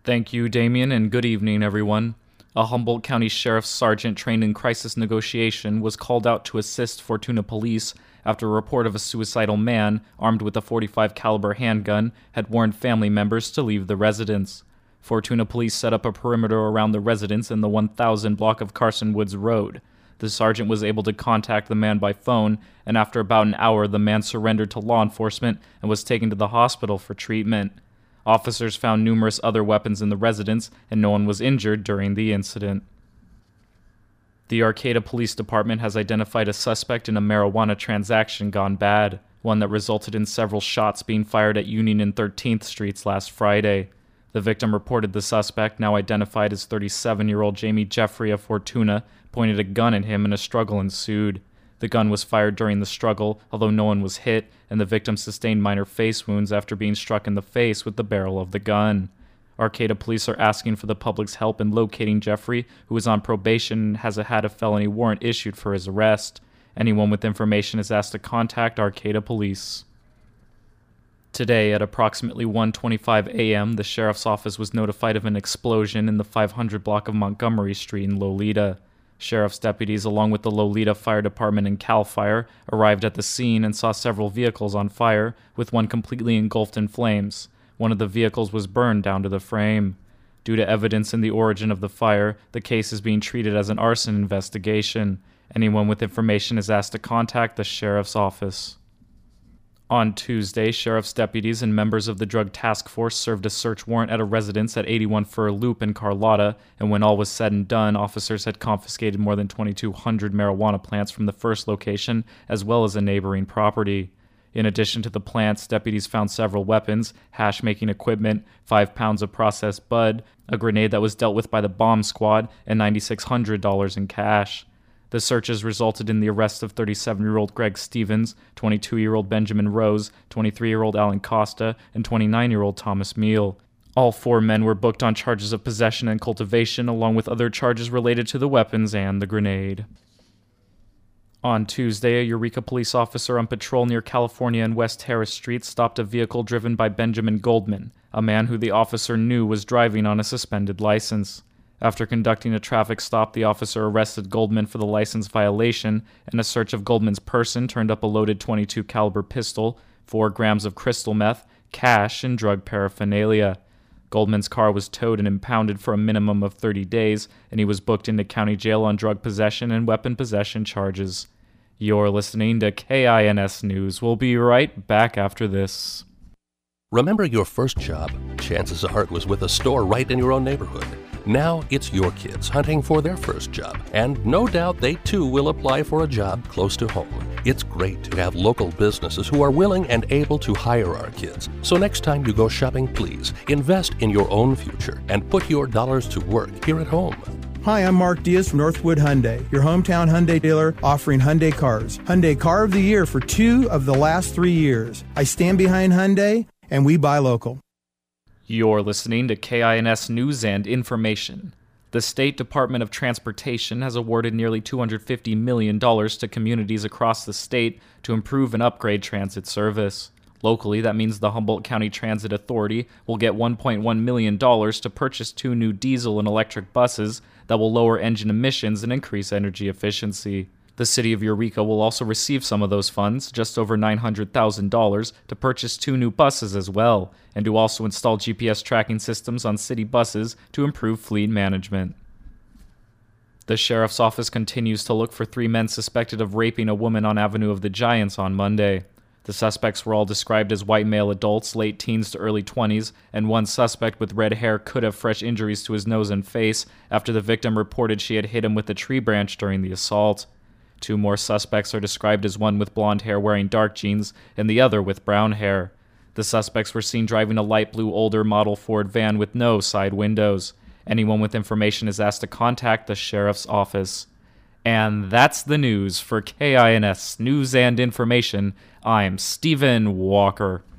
Thank you, Damien, and good evening, everyone. A Humboldt County Sheriff's Sergeant trained in crisis negotiation was called out to assist Fortuna police after a report of a suicidal man armed with a .45 caliber handgun had warned family members to leave the residence. Fortuna police set up a perimeter around the residence in the 1000 block of Carson Woods Road. The sergeant was able to contact the man by phone, and after about an hour, the man surrendered to law enforcement and was taken to the hospital for treatment. Officers found numerous other weapons in the residence, and no one was injured during the incident. The Arcata Police Department has identified a suspect in a marijuana transaction gone bad, one that resulted in several shots being fired at Union and 13th Streets last Friday. The victim reported the suspect, now identified as 37-year-old Jamie Jeffrey of Fortuna, pointed a gun at him and a struggle ensued. The gun was fired during the struggle, although no one was hit, and the victim sustained minor face wounds after being struck in the face with the barrel of the gun. Arcata police are asking for the public's help in locating Jeffrey, who is on probation and has had a felony warrant issued for his arrest. Anyone with information is asked to contact Arcata police. Today, at approximately 1:25 a.m., the sheriff's office was notified of an explosion in the 500 block of Montgomery Street in Loleta. Sheriff's deputies, along with the Loleta Fire Department and CAL FIRE, arrived at the scene and saw several vehicles on fire, with one completely engulfed in flames. One of the vehicles was burned down to the frame. Due to evidence in the origin of the fire, the case is being treated as an arson investigation. Anyone with information is asked to contact the sheriff's office. On Tuesday, sheriff's deputies and members of the Drug Task Force served a search warrant at a residence at 81 Fur Loop in Carlotta, and when all was said and done, officers had confiscated more than 2,200 marijuana plants from the first location, as well as a neighboring property. In addition to the plants, deputies found several weapons, hash-making equipment, 5 pounds of processed bud, a grenade that was dealt with by the bomb squad, and $9,600 in cash. The searches resulted in the arrest of 37-year-old Greg Stevens, 22-year-old Benjamin Rose, 23-year-old Alan Costa, and 29-year-old Thomas Meal. All 4 men were booked on charges of possession and cultivation, along with other charges related to the weapons and the grenade. On Tuesday, a Eureka police officer on patrol near California and West Harris Street stopped a vehicle driven by Benjamin Goldman, a man who the officer knew was driving on a suspended license. After conducting a traffic stop, the officer arrested Goldman for the license violation, and a search of Goldman's person turned up a loaded .22 caliber pistol, 4 grams of crystal meth, cash, and drug paraphernalia. Goldman's car was towed and impounded for a minimum of 30 days, and he was booked into county jail on drug possession and weapon possession charges. You're listening to KINS News. We'll be right back after this. Remember your first job? Chances are it was with a store right in your own neighborhood. Now it's your kids hunting for their first job, and no doubt they too will apply for a job close to home. It's great to have local businesses who are willing and able to hire our kids. So next time you go shopping, please invest in your own future and put your dollars to work here at home. Hi, I'm Mark Diaz from Northwood Hyundai, your hometown Hyundai dealer offering Hyundai cars. Hyundai Car of the Year for 2 of the last 3 years. I stand behind Hyundai, and we buy local. You're listening to KINS News and Information. The State Department of Transportation has awarded nearly $250 million to communities across the state to improve and upgrade transit service. Locally, that means the Humboldt County Transit Authority will get $1.1 million to purchase 2 new diesel and electric buses that will lower engine emissions and increase energy efficiency. The city of Eureka will also receive some of those funds, just over $900,000, to purchase 2 new buses as well, and to also install GPS tracking systems on city buses to improve fleet management. The sheriff's office continues to look for 3 men suspected of raping a woman on Avenue of the Giants on Monday. The suspects were all described as white male adults, late teens to early 20s, and one suspect with red hair could have fresh injuries to his nose and face after the victim reported she had hit him with a tree branch during the assault. 2 more suspects are described as one with blonde hair wearing dark jeans and the other with brown hair. The suspects were seen driving a light blue older model Ford van with no side windows. Anyone with information is asked to contact the sheriff's office. And that's the news for KINS News and Information. I'm Stephen Walker.